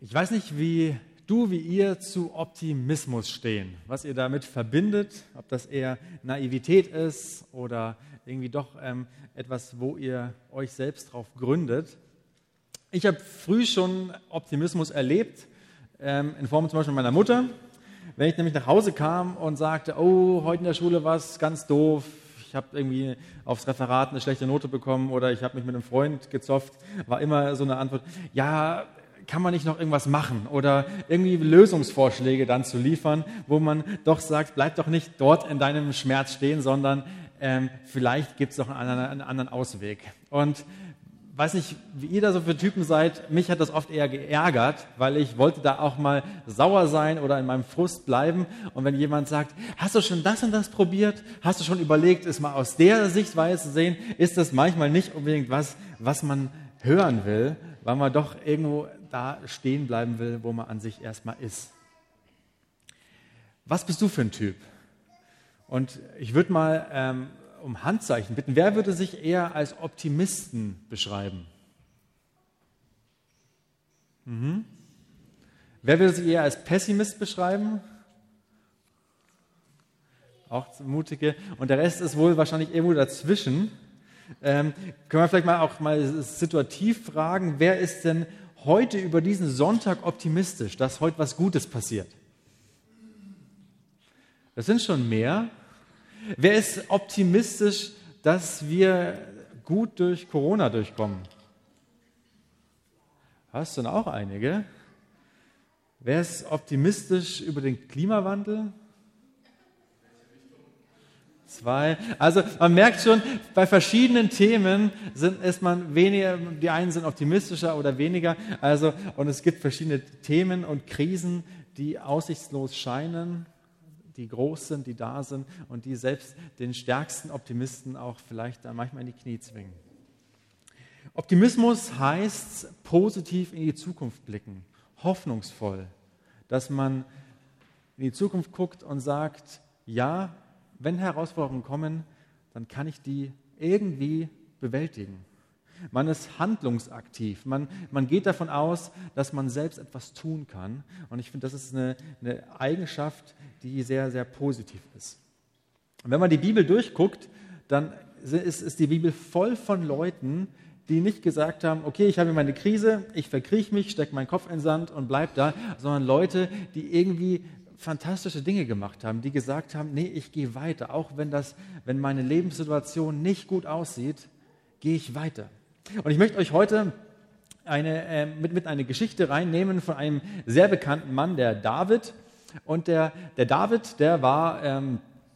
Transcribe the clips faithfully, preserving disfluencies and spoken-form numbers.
Ich weiß nicht, wie du, wie ihr zu Optimismus stehen, was ihr damit verbindet, ob das eher Naivität ist oder irgendwie doch ähm, etwas, wo ihr euch selbst drauf gründet. Ich habe früh schon Optimismus erlebt, ähm, in Form zum Beispiel meiner Mutter. Wenn ich nämlich nach Hause kam und sagte, oh, heute in der Schule war es ganz doof, ich habe irgendwie aufs Referat eine schlechte Note bekommen oder ich habe mich mit einem Freund gezofft, war immer so eine Antwort, ja, kann man nicht noch irgendwas machen oder irgendwie Lösungsvorschläge dann zu liefern, wo man doch sagt, bleib doch nicht dort in deinem Schmerz stehen, sondern ähm, vielleicht gibt es doch einen anderen, einen anderen Ausweg. Und weiß nicht, wie ihr da so für Typen seid, mich hat das oft eher geärgert, weil ich wollte da auch mal sauer sein oder in meinem Frust bleiben. Und wenn jemand sagt, hast du schon das und das probiert? Hast du schon überlegt, es mal aus der Sichtweise zu sehen? Ist das manchmal nicht unbedingt was, was man hören will, weil man doch irgendwo da stehen bleiben will, wo man an sich erstmal ist. Was bist du für ein Typ? Und ich würde mal ähm, um Handzeichen bitten. Wer würde sich eher als Optimisten beschreiben? Mhm. Wer würde sich eher als Pessimist beschreiben? Auch mutige. Und der Rest ist wohl wahrscheinlich irgendwo dazwischen. Ähm, können wir vielleicht mal auch mal situativ fragen, wer ist denn heute über diesen Sonntag optimistisch, dass heute was Gutes passiert? Das sind schon mehr. Wer ist optimistisch, dass wir gut durch Corona durchkommen? Hast du denn auch einige? Wer ist optimistisch über den Klimawandel? Zwei. Also man merkt schon, bei verschiedenen Themen sind, ist man weniger, die einen sind optimistischer oder weniger. Also, und es gibt verschiedene Themen und Krisen, die aussichtslos scheinen, die groß sind, die da sind und die selbst den stärksten Optimisten auch vielleicht dann manchmal in die Knie zwingen. Optimismus heißt positiv in die Zukunft blicken, hoffnungsvoll, dass man in die Zukunft guckt und sagt, ja, wenn Herausforderungen kommen, dann kann ich die irgendwie bewältigen. Man ist handlungsaktiv. Man, man geht davon aus, dass man selbst etwas tun kann. Und ich finde, das ist eine, eine Eigenschaft, die sehr, sehr positiv ist. Und wenn man die Bibel durchguckt, dann ist, ist die Bibel voll von Leuten, die nicht gesagt haben, okay, ich habe meine Krise, ich verkrieche mich, stecke meinen Kopf in den Sand und bleib da, sondern Leute, die irgendwie fantastische Dinge gemacht haben, die gesagt haben, nee, ich gehe weiter, auch wenn, das, wenn meine Lebenssituation nicht gut aussieht, gehe ich weiter. Und ich möchte euch heute eine, äh, mit, mit eine Geschichte reinnehmen von einem sehr bekannten Mann, der David. Und der, der David, der war, ähm,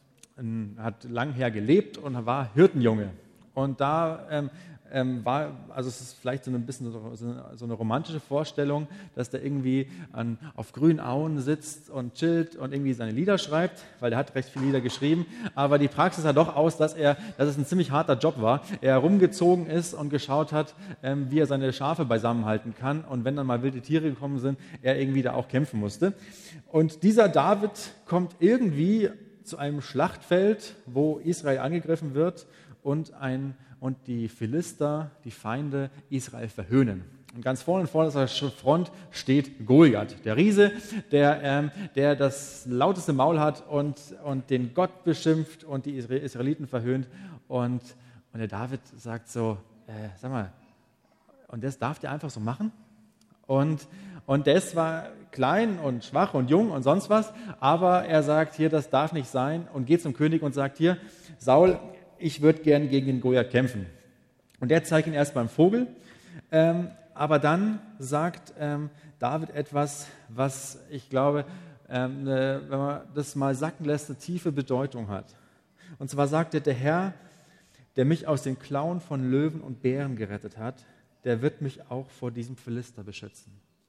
hat lang her gelebt und war Hirtenjunge. Und da ähm, ähm, war, also es ist vielleicht so ein bisschen so, so eine romantische Vorstellung, dass der irgendwie an, auf grünen Auen sitzt und chillt und irgendwie seine Lieder schreibt, weil der hat recht viele Lieder geschrieben. Aber die Praxis sah doch aus, dass er, dass es ein ziemlich harter Job war. Er rumgezogen ist und geschaut hat, ähm, wie er seine Schafe beisammenhalten kann. Und wenn dann mal wilde Tiere gekommen sind, er irgendwie da auch kämpfen musste. Und dieser David kommt irgendwie zu einem Schlachtfeld, wo Israel angegriffen wird und ein und die Philister, die Feinde Israel verhöhnen. Und ganz vorne in vorderster Front steht Goliath, der Riese, der, ähm, der das lauteste Maul hat und, und den Gott beschimpft und die Israeliten verhöhnt. Und, und der David sagt so, äh, sag mal, und das darf der einfach so machen? Und, und der ist zwar klein und schwach und jung und sonst was, aber er sagt hier, das darf nicht sein und geht zum König und sagt hier, Saul, ich würde gern gegen den Goliath kämpfen. Und der zeigt ihn erst beim Vogel, ähm, aber dann sagt ähm, David etwas, was ich glaube, ähm, eine, wenn man das mal sacken lässt, eine tiefe Bedeutung hat. Und zwar sagt er, der Herr, der mich aus den Klauen von Löwen und Bären gerettet hat, der wird mich auch vor diesem Philister beschützen.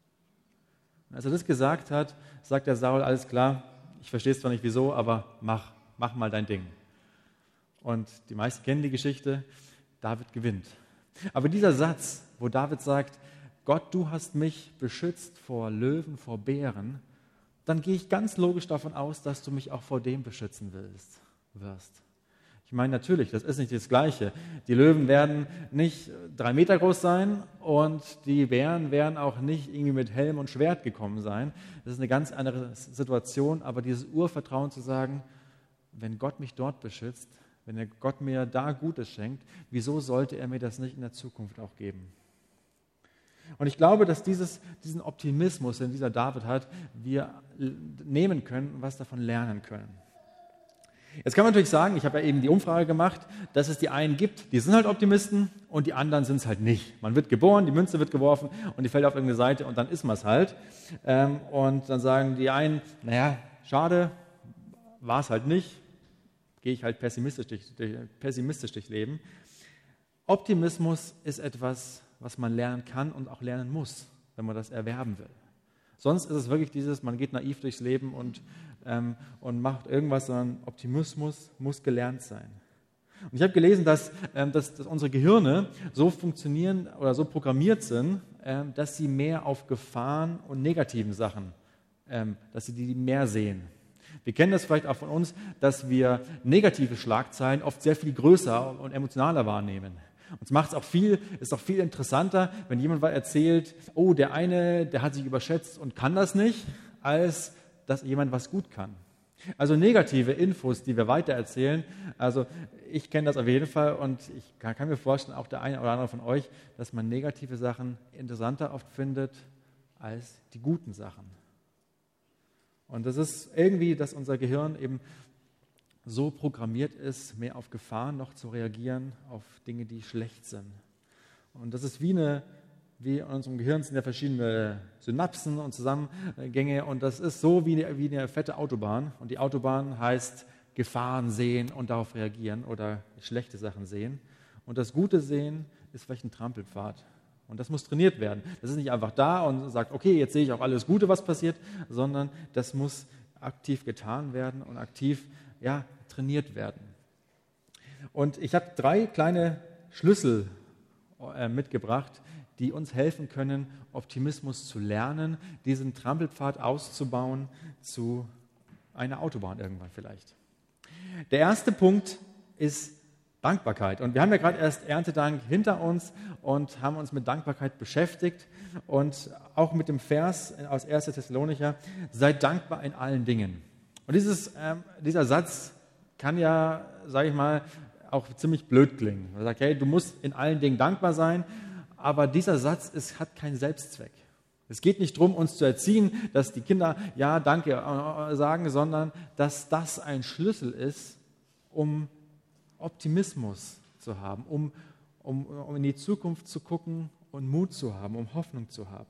Und als er das gesagt hat, sagt der Saul, alles klar, ich verstehe es zwar nicht wieso, aber mach, mach mal dein Ding. Und die meisten kennen die Geschichte, David gewinnt. Aber dieser Satz, wo David sagt, Gott, du hast mich beschützt vor Löwen, vor Bären, dann gehe ich ganz logisch davon aus, dass du mich auch vor dem beschützen willst, wirst. Ich meine, natürlich, das ist nicht das Gleiche. Die Löwen werden nicht drei Meter groß sein und die Bären werden auch nicht irgendwie mit Helm und Schwert gekommen sein. Das ist eine ganz andere Situation, aber dieses Urvertrauen zu sagen, wenn Gott mich dort beschützt, wenn er Gott mir da Gutes schenkt, wieso sollte er mir das nicht in der Zukunft auch geben? Und ich glaube, dass dieses, diesen Optimismus, den dieser David hat, wir nehmen können und was davon lernen können. Jetzt kann man natürlich sagen, ich habe ja eben die Umfrage gemacht, dass es die einen gibt, die sind halt Optimisten und die anderen sind es halt nicht. Man wird geboren, die Münze wird geworfen und die fällt auf irgendeine Seite und dann ist man es halt. Und dann sagen die einen, naja, schade, war es halt nicht, gehe ich halt pessimistisch durch, pessimistisch durchs Leben. Optimismus ist etwas, was man lernen kann und auch lernen muss, wenn man das erwerben will. Sonst ist es wirklich dieses, man geht naiv durchs Leben und, ähm, und macht irgendwas, sondern Optimismus muss gelernt sein. Und ich habe gelesen, dass, ähm, dass, dass unsere Gehirne so funktionieren oder so programmiert sind, ähm, dass sie mehr auf Gefahren und negativen Sachen, ähm, dass sie die mehr sehen. Wir kennen das vielleicht auch von uns, dass wir negative Schlagzeilen oft sehr viel größer und emotionaler wahrnehmen. Uns macht es auch viel, ist auch viel interessanter, wenn jemand erzählt, oh, der eine, der hat sich überschätzt und kann das nicht, als dass jemand was gut kann. Also negative Infos, die wir weitererzählen, also ich kenne das auf jeden Fall und ich kann, kann mir vorstellen, auch der eine oder andere von euch, dass man negative Sachen interessanter oft findet als die guten Sachen. Und das ist irgendwie, dass unser Gehirn eben so programmiert ist, mehr auf Gefahren noch zu reagieren, auf Dinge, die schlecht sind. Und das ist wie eine, wie in unserem Gehirn sind ja verschiedene Synapsen und Zusammengänge und das ist so wie eine, wie eine fette Autobahn. Und die Autobahn heißt Gefahren sehen und darauf reagieren oder schlechte Sachen sehen. Und das Gute sehen ist vielleicht ein Trampelpfad. Und das muss trainiert werden. Das ist nicht einfach da und sagt, okay, jetzt sehe ich auch alles Gute, was passiert, sondern das muss aktiv getan werden und aktiv ja, trainiert werden. Und ich habe drei kleine Schlüssel äh, mitgebracht, die uns helfen können, Optimismus zu lernen, diesen Trampelpfad auszubauen zu einer Autobahn irgendwann vielleicht. Der erste Punkt ist Dankbarkeit. Und wir haben ja gerade erst Erntedank hinter uns und haben uns mit Dankbarkeit beschäftigt und auch mit dem Vers aus erster Thessalonicher, seid dankbar in allen Dingen. Und dieses, ähm, dieser Satz kann ja, sage ich mal, auch ziemlich blöd klingen. Man sagt, hey, du musst in allen Dingen dankbar sein, aber dieser Satz ist, hat keinen Selbstzweck. Es geht nicht darum, uns zu erziehen, dass die Kinder ja, danke äh, sagen, sondern dass das ein Schlüssel ist, um Optimismus zu haben, um, um, um in die Zukunft zu gucken und Mut zu haben, um Hoffnung zu haben.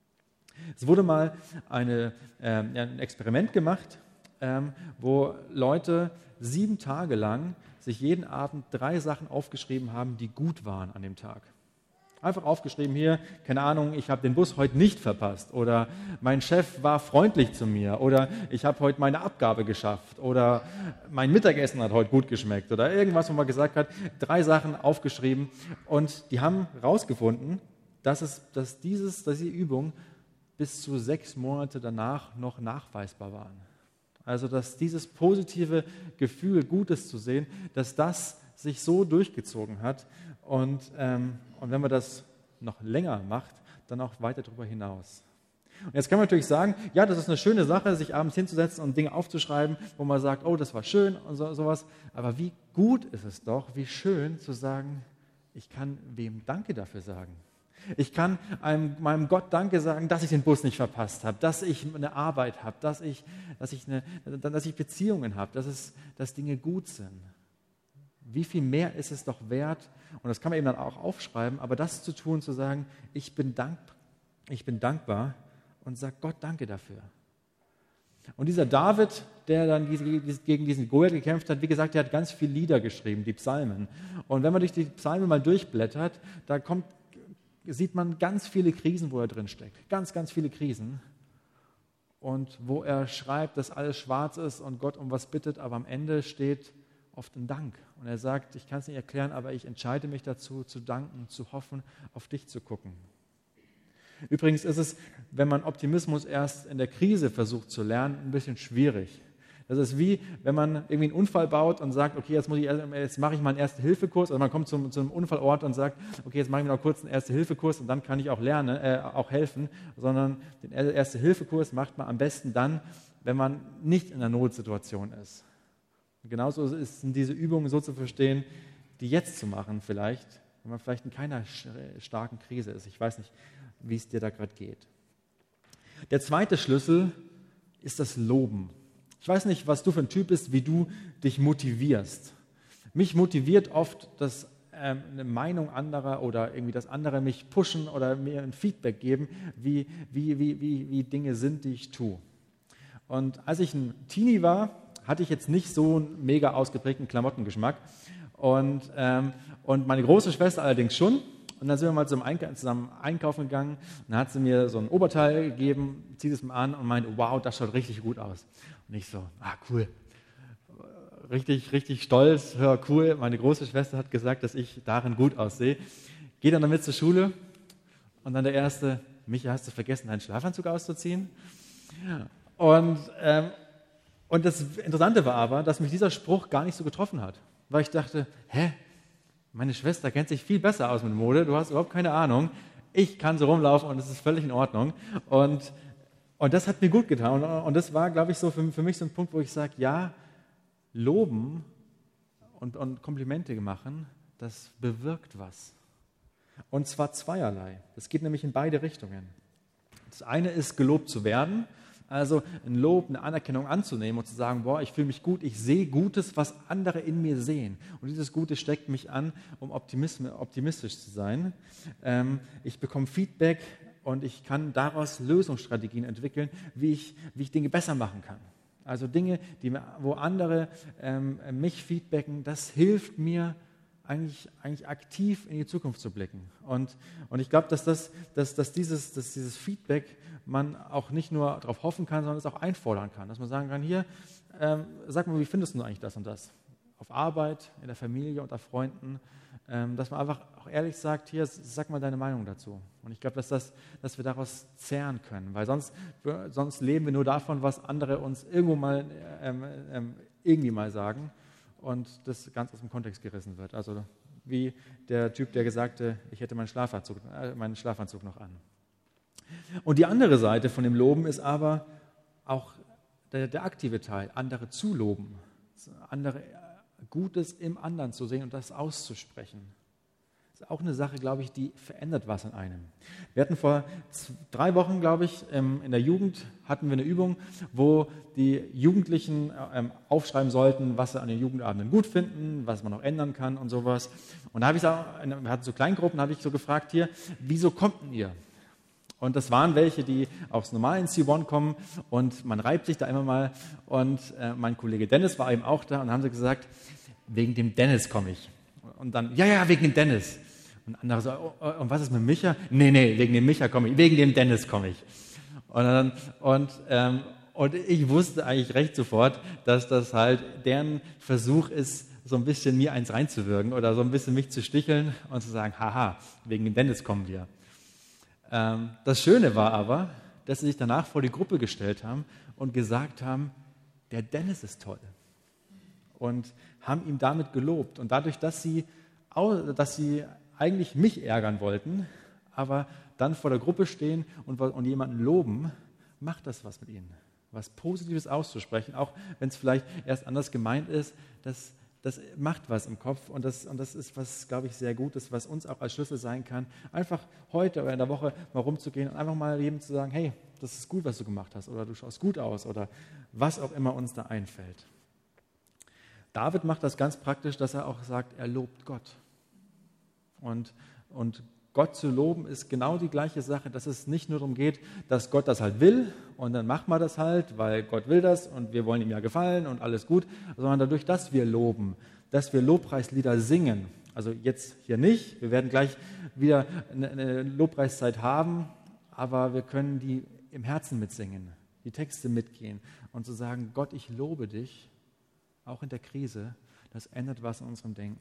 Es wurde mal eine, äh, ein Experiment gemacht, ähm, wo Leute sieben Tage lang sich jeden Abend drei Sachen aufgeschrieben haben, die gut waren an dem Tag. Einfach aufgeschrieben hier, keine Ahnung, ich habe den Bus heute nicht verpasst oder mein Chef war freundlich zu mir oder ich habe heute meine Abgabe geschafft oder mein Mittagessen hat heute gut geschmeckt oder irgendwas, wo man gesagt hat, drei Sachen aufgeschrieben und die haben herausgefunden, dass, es, dass, dieses, dass diese Übung bis zu sechs Monate danach noch nachweisbar waren. Also dass dieses positive Gefühl, Gutes zu sehen, dass das sich so durchgezogen hat und, ähm, und wenn man das noch länger macht, dann auch weiter darüber hinaus. Und jetzt kann man natürlich sagen, ja, das ist eine schöne Sache, sich abends hinzusetzen und Dinge aufzuschreiben, wo man sagt, oh, das war schön und so, sowas. Aber wie gut ist es doch, wie schön zu sagen, ich kann wem Danke dafür sagen. Ich kann einem, meinem Gott Danke sagen, dass ich den Bus nicht verpasst habe, dass ich eine Arbeit habe, dass ich, dass ich, eine, dass ich Beziehungen habe, dass, es, dass Dinge gut sind. Wie viel mehr ist es doch wert, und das kann man eben dann auch aufschreiben, aber das zu tun, zu sagen, ich bin, dank, ich bin dankbar und sage Gott Danke dafür. Und dieser David, der dann gegen diesen Goliath gekämpft hat, wie gesagt, der hat ganz viele Lieder geschrieben, die Psalmen. Und wenn man durch die Psalmen mal durchblättert, da kommt, sieht man ganz viele Krisen, wo er drin steckt. Ganz, ganz viele Krisen. Und wo er schreibt, dass alles schwarz ist und Gott um was bittet, aber am Ende steht oft ein Dank. Und er sagt, ich kann es nicht erklären, aber ich entscheide mich dazu, zu danken, zu hoffen, auf dich zu gucken. Übrigens ist es, wenn man Optimismus erst in der Krise versucht zu lernen, ein bisschen schwierig. Das ist wie, wenn man irgendwie einen Unfall baut und sagt, okay, jetzt, muss ich, jetzt mache ich mal einen Erste-Hilfe-Kurs. Oder man kommt zum, zum Unfallort und sagt, okay, jetzt mache ich mir noch kurz einen Erste-Hilfe-Kurs und dann kann ich auch lernen, äh, auch helfen. Sondern den Erste-Hilfe-Kurs macht man am besten dann, wenn man nicht in einer Notsituation ist. Und genauso sind diese Übungen so zu verstehen, die jetzt zu machen vielleicht, wenn man vielleicht in keiner starken Krise ist. Ich weiß nicht, wie es dir da gerade geht. Der zweite Schlüssel ist das Loben. Ich weiß nicht, was du für ein Typ bist, wie du dich motivierst. Mich motiviert oft, dass ähm, eine Meinung anderer oder irgendwie, dass andere mich pushen oder mir ein Feedback geben, wie, wie, wie, wie, wie Dinge sind, die ich tue. Und als ich ein Teenie war, hatte ich jetzt nicht so einen mega ausgeprägten Klamottengeschmack. Und, ähm, und meine große Schwester allerdings schon. Und dann sind wir mal zusammen, Eink- zusammen einkaufen gegangen. Und dann hat sie mir so ein Oberteil gegeben, zieht es mir an und meint, wow, das schaut richtig gut aus. Und ich so, ah, cool. Richtig, richtig stolz, hör, cool. Meine große Schwester hat gesagt, dass ich darin gut aussehe. Gehe dann damit zur Schule. Und dann der Erste, Micha, hast du vergessen, deinen Schlafanzug auszuziehen? Und, ähm, und das Interessante war aber, dass mich dieser Spruch gar nicht so getroffen hat. Weil ich dachte, hä, meine Schwester kennt sich viel besser aus mit Mode, du hast überhaupt keine Ahnung. Ich kann so rumlaufen und es ist völlig in Ordnung. Und, und das hat mir gut getan. Und, und das war, glaube ich, so für, für mich so ein Punkt, wo ich sage, ja, loben und, und Komplimente machen, das bewirkt was. Und zwar zweierlei. Das geht nämlich in beide Richtungen. Das eine ist, gelobt zu werden. Also ein Lob, eine Anerkennung anzunehmen und zu sagen, boah, ich fühle mich gut, ich sehe Gutes, was andere in mir sehen. Und dieses Gute steckt mich an, um optimistisch zu sein. Ähm, ich bekomme Feedback und ich kann daraus Lösungsstrategien entwickeln, wie ich, wie ich Dinge besser machen kann. Also Dinge, die, wo andere ähm, mich feedbacken, das hilft mir, Eigentlich, eigentlich aktiv in die Zukunft zu blicken. Und, und ich glaube, dass, das, dass, dass, dieses, dass dieses Feedback man auch nicht nur darauf hoffen kann, sondern es auch einfordern kann. Dass man sagen kann, hier, ähm, sag mal, wie findest du eigentlich das und das? Auf Arbeit, in der Familie, unter Freunden. Ähm, dass man einfach auch ehrlich sagt, hier, sag mal deine Meinung dazu. Und ich glaube, dass, das, dass wir daraus zehren können. Weil sonst, sonst leben wir nur davon, was andere uns irgendwo mal ähm, ähm, irgendwie mal sagen. Und das ganz aus dem Kontext gerissen wird. Also wie der Typ, der gesagt hat, ich hätte meinen Schlafanzug, äh, meinen Schlafanzug noch an. Und die andere Seite von dem Loben ist aber auch der, der aktive Teil, andere zu loben, andere Gutes im anderen zu sehen und das auszusprechen. Das ist auch eine Sache, glaube ich, die verändert was in einem. Wir hatten vor drei Wochen, glaube ich, in der Jugend hatten wir eine Übung, wo die Jugendlichen aufschreiben sollten, was sie an den Jugendabenden gut finden, was man noch ändern kann und sowas. Und da habe ich auch, wir hatten so Kleingruppen, habe ich so gefragt hier, wieso kommt denn ihr? Und das waren welche, die aufs normalen C eins kommen und man reibt sich da immer mal. Und äh, mein Kollege Dennis war eben auch da und haben sie gesagt, wegen dem Dennis komme ich. Und dann, ja, ja, wegen dem Dennis. Und andere so, oh, oh, und was ist mit Micha? Nee, nee, wegen dem Micha komme ich, wegen dem Dennis komme ich. Und, dann, und, ähm, und ich wusste eigentlich recht sofort, dass das halt deren Versuch ist, so ein bisschen mir eins reinzuwirken oder so ein bisschen mich zu sticheln und zu sagen, haha, wegen dem Dennis kommen wir. Ähm, das Schöne war aber, dass sie sich danach vor die Gruppe gestellt haben und gesagt haben, der Dennis ist toll. Und haben ihm damit gelobt. Und dadurch, dass sie, dass sie eigentlich mich ärgern wollten, aber dann vor der Gruppe stehen und, und jemanden loben, macht das was mit ihnen. Was Positives auszusprechen, auch wenn es vielleicht erst anders gemeint ist, das, das macht was im Kopf. Und das, und das ist was, glaube ich, sehr Gutes, was uns auch als Schlüssel sein kann, einfach heute oder in der Woche mal rumzugehen und einfach mal jedem zu sagen, hey, das ist gut, was du gemacht hast, oder du schaust gut aus, oder was auch immer uns da einfällt. David macht das ganz praktisch, dass er auch sagt, er lobt Gott. Und, und Gott zu loben ist genau die gleiche Sache, dass es nicht nur darum geht, dass Gott das halt will und dann machen wir das halt, weil Gott will das und wir wollen ihm ja gefallen und alles gut, sondern dadurch, dass wir loben, dass wir Lobpreislieder singen. Also jetzt hier nicht, wir werden gleich wieder eine, eine Lobpreiszeit haben, aber wir können die im Herzen mitsingen, die Texte mitgehen und zu sagen, Gott, ich lobe dich, auch in der Krise, das ändert was in unserem Denken.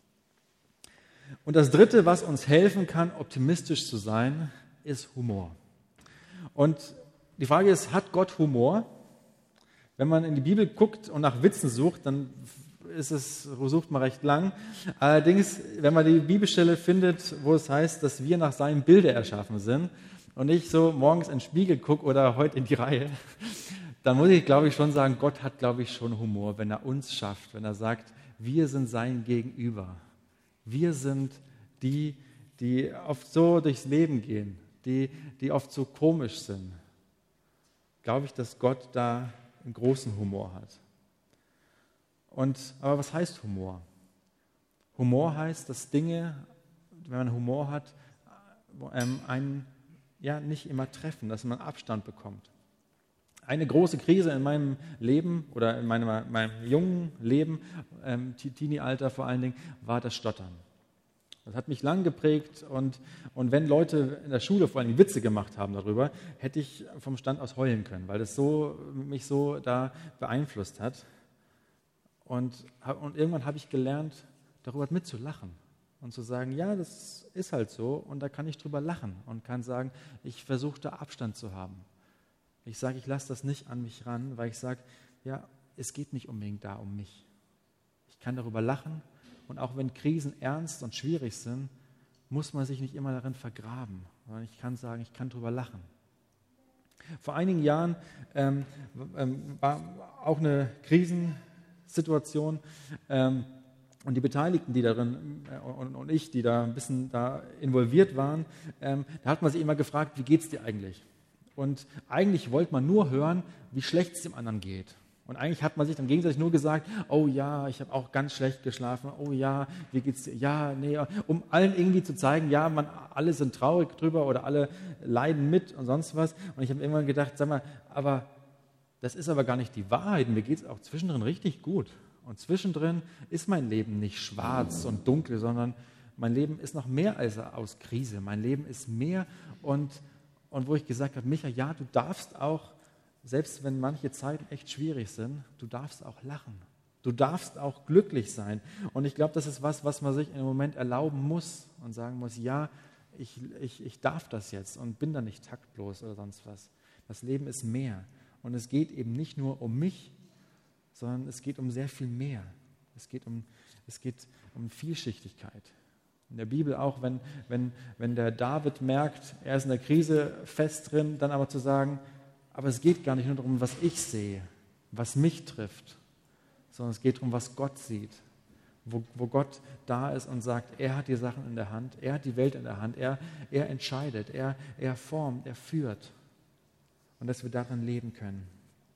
Und das Dritte, was uns helfen kann, optimistisch zu sein, ist Humor. Und die Frage ist, hat Gott Humor? Wenn man in die Bibel guckt und nach Witzen sucht, dann ist es, sucht man recht lang. Allerdings, wenn man die Bibelstelle findet, wo es heißt, dass wir nach seinem Bilde erschaffen sind und ich so morgens in den Spiegel gucke oder heute in die Reihe, dann muss ich, glaube ich, schon sagen, Gott hat, glaube ich, schon Humor, wenn er uns schafft, wenn er sagt, wir sind sein Gegenüber. Wir sind die, die oft so durchs Leben gehen, die, die oft so komisch sind. Glaube ich, dass Gott da einen großen Humor hat. Und, aber was heißt Humor? Humor heißt, dass Dinge, wenn man Humor hat, ähm, einen ja, nicht immer treffen, dass man Abstand bekommt. Eine große Krise in meinem Leben oder in meinem, meinem jungen Leben, ähm, Teenie-Alter vor allen Dingen, war das Stottern. Das hat mich lang geprägt und, und wenn Leute in der Schule vor allem Witze gemacht haben darüber, hätte ich vom Stand aus heulen können, weil das so, mich so da beeinflusst hat. Und, und irgendwann habe ich gelernt, darüber mitzulachen und zu sagen, ja, das ist halt so und da kann ich drüber lachen und kann sagen, ich versuche da Abstand zu haben. Ich sage, ich lasse das nicht an mich ran, weil ich sage, ja, es geht nicht unbedingt da um mich. Ich kann darüber lachen und auch wenn Krisen ernst und schwierig sind, muss man sich nicht immer darin vergraben, sondern ich kann sagen, ich kann darüber lachen. Vor einigen Jahren ähm, ähm, war auch eine Krisensituation ähm, und die Beteiligten, die darin äh, und, und ich, die da ein bisschen da involviert waren, ähm, da hat man sich immer gefragt, wie geht es dir eigentlich? Und eigentlich wollte man nur hören, wie schlecht es dem anderen geht. Und eigentlich hat man sich dann gegenseitig nur gesagt, oh ja, ich habe auch ganz schlecht geschlafen, oh ja, wie geht's dir? Ja, nee, um allen irgendwie zu zeigen, ja, man, alle sind traurig drüber oder alle leiden mit und sonst was. Und ich habe irgendwann gedacht, sag mal, aber das ist aber gar nicht die Wahrheit. Mir geht es auch zwischendrin richtig gut. Und zwischendrin ist mein Leben nicht schwarz und dunkel, sondern mein Leben ist noch mehr als aus Krise. Mein Leben ist mehr und Und wo ich gesagt habe, Micha, ja, du darfst auch, selbst wenn manche Zeiten echt schwierig sind, du darfst auch lachen. Du darfst auch glücklich sein. Und ich glaube, das ist was, was man sich in einem Moment erlauben muss und sagen muss, ja, ich, ich, ich darf das jetzt und bin da nicht taktlos oder sonst was. Das Leben ist mehr. Und es geht eben nicht nur um mich, sondern es geht um sehr viel mehr. Es geht um, es geht um Vielschichtigkeit. In der Bibel auch, wenn, wenn, wenn der David merkt, er ist in der Krise fest drin, dann aber zu sagen, aber es geht gar nicht nur darum, was ich sehe, was mich trifft, sondern es geht darum, was Gott sieht, wo, wo Gott da ist und sagt, er hat die Sachen in der Hand, er hat die Welt in der Hand, er, er entscheidet, er, er formt, er führt und dass wir darin leben können.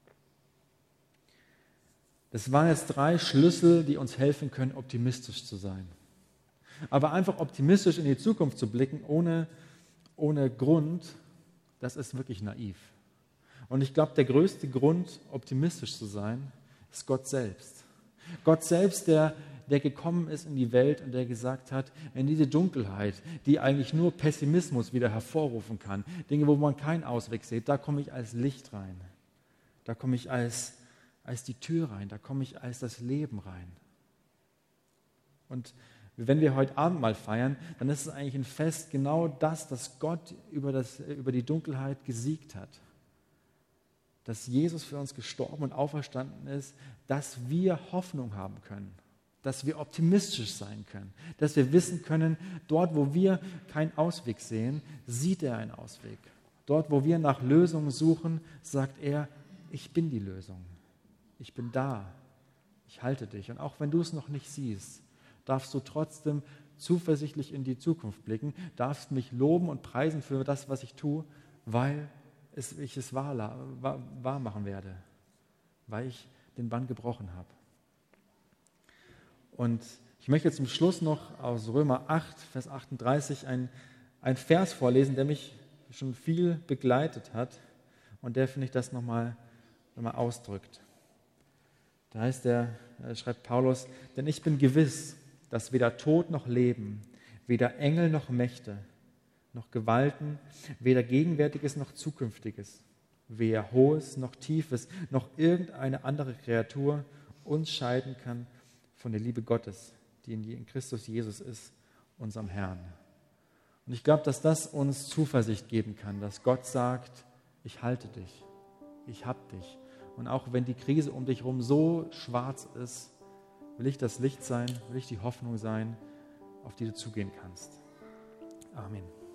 Das waren jetzt drei Schlüssel, die uns helfen können, optimistisch zu sein. Aber einfach optimistisch in die Zukunft zu blicken, ohne, ohne Grund, das ist wirklich naiv. Und ich glaube, der größte Grund, optimistisch zu sein, ist Gott selbst. Gott selbst, der, der gekommen ist in die Welt und der gesagt hat, in diese Dunkelheit, die eigentlich nur Pessimismus wieder hervorrufen kann, Dinge, wo man keinen Ausweg sieht, da komme ich als Licht rein. Da komme ich als, als die Tür rein, da komme ich als das Leben rein. Und wenn wir heute Abend mal feiern, dann ist es eigentlich ein Fest genau das, dass Gott über, das, über die Dunkelheit gesiegt hat. Dass Jesus für uns gestorben und auferstanden ist, dass wir Hoffnung haben können, dass wir optimistisch sein können, dass wir wissen können, dort, wo wir keinen Ausweg sehen, sieht er einen Ausweg. Dort, wo wir nach Lösungen suchen, sagt er, ich bin die Lösung. Ich bin da. Ich halte dich. Und auch wenn du es noch nicht siehst, darfst du trotzdem zuversichtlich in die Zukunft blicken, darfst mich loben und preisen für das, was ich tue, weil es, ich es wahr, wahr, wahr machen werde, weil ich den Bann gebrochen habe. Und ich möchte zum Schluss noch aus Römer acht, Vers achtunddreißig ein, ein Vers vorlesen, der mich schon viel begleitet hat und der, finde ich, das nochmal noch mal ausdrückt. Da heißt er, schreibt Paulus, denn ich bin gewiss, dass weder Tod noch Leben, weder Engel noch Mächte, noch Gewalten, weder Gegenwärtiges noch Zukünftiges, weder Hohes noch Tiefes, noch irgendeine andere Kreatur uns scheiden kann von der Liebe Gottes, die in Christus Jesus ist, unserem Herrn. Und ich glaube, dass das uns Zuversicht geben kann, dass Gott sagt, ich halte dich, ich hab dich. Und auch wenn die Krise um dich herum so schwarz ist, will ich das Licht sein, will ich die Hoffnung sein, auf die du zugehen kannst. Amen.